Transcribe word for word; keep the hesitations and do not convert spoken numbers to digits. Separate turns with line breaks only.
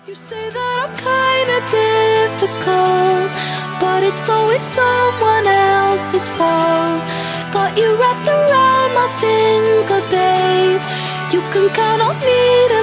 You say that I'm kinda difficult, but it's always someone else's fault. Got you wrapped around my finger, babe. You can count on me to